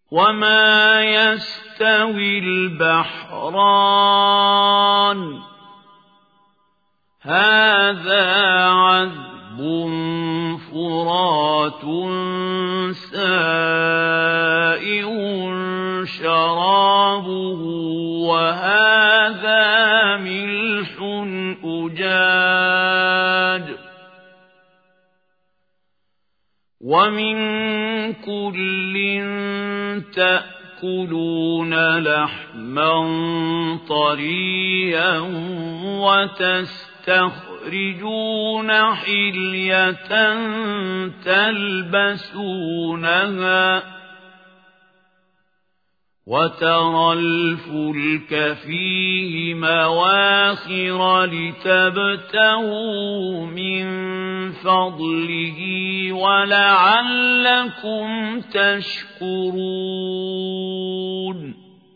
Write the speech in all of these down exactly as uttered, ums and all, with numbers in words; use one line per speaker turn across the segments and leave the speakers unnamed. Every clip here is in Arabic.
وما يستوي البحران هذا عذب فرات سائغ شرابه وهذا ملح أجاج ومن كل تأكلون لحما طريا وتستخرجون حلية تلبسونها وترى الفلك فيه مواخر لتبتغوا من فضله ولعلكم تشكرون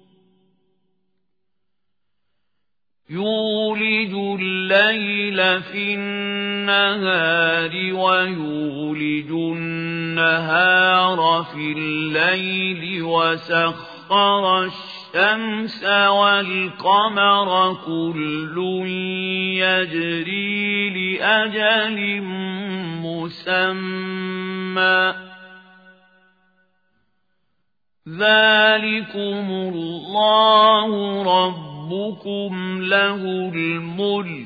يولج الليل في النهار ويولج النهار في الليل وسخر سخر الشمس والقمر كل يجري لأجل مسمى ذلكم الله ربكم له الملك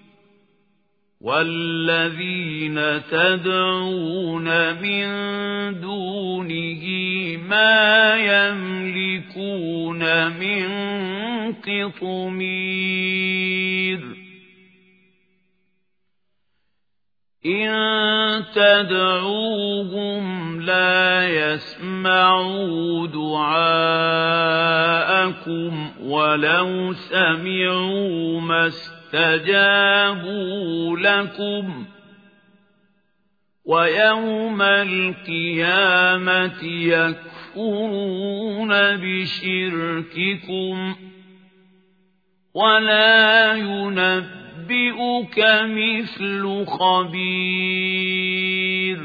والذين تدعون من دونه ما يملكون من قطمير إن تدعوهم لا يسمعوا دعاءكم ولو سمعوا ما استجابوا لكم ويوم القيامة يكفرون بشرككم ولا ينبئك مثل خبير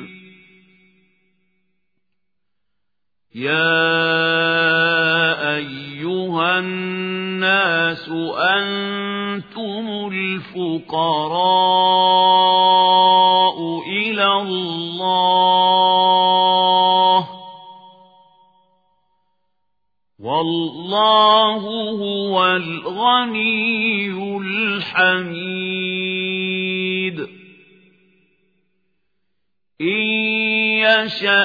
يا أيها الناس أنتم الفقراء إلى الله والله هو الغني الحميد إن يشأ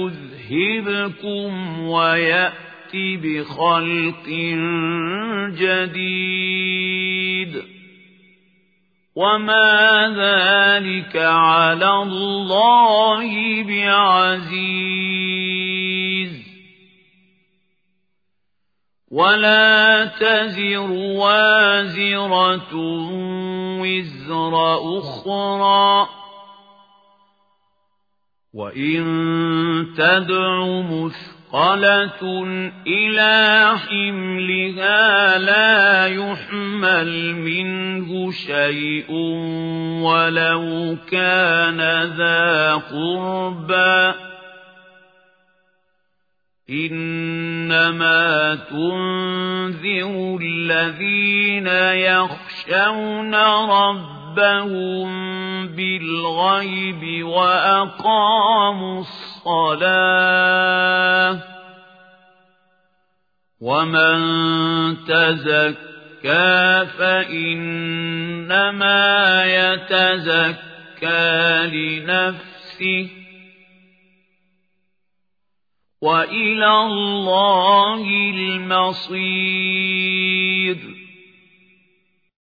يذهبكم ويأتي بخلق جديد وما ذلك على الله بعزيز ولا تزر وازرة وزر أخرى وإن تدع مثقلة إلى حملها لا يحمل منه شيء ولو كان ذا قربى إنما تنذر الذين يخشون ربهم بالغيب وأقاموا الصلاة ومن تزكى فإنما يتزكى لنفسه وإلى الله المصير